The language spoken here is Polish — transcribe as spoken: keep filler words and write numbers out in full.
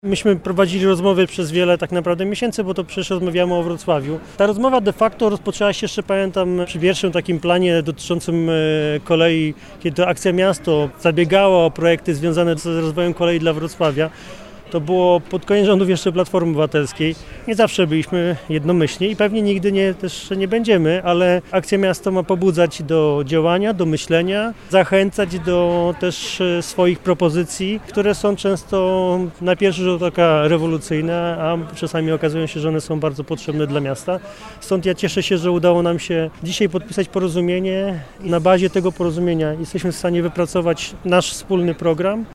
Myśmy prowadzili rozmowy przez wiele tak naprawdę miesięcy, bo to przecież rozmawiamy o Wrocławiu. Ta rozmowa de facto rozpoczęła się jeszcze, pamiętam, przy pierwszym takim planie dotyczącym kolei, kiedy to Akcja Miasto zabiegała o projekty związane z rozwojem kolei dla Wrocławia. To było pod koniec rządów jeszcze Platformy Obywatelskiej. Nie zawsze byliśmy jednomyślni i pewnie nigdy nie, też nie będziemy, ale Akcja Miasto ma pobudzać do działania, do myślenia, zachęcać do też swoich propozycji, które są często na pierwszy rzut oka rewolucyjne, a czasami okazują się, że one są bardzo potrzebne dla miasta. Stąd ja cieszę się, że udało nam się dzisiaj podpisać porozumienie i na bazie tego porozumienia jesteśmy w stanie wypracować nasz wspólny program.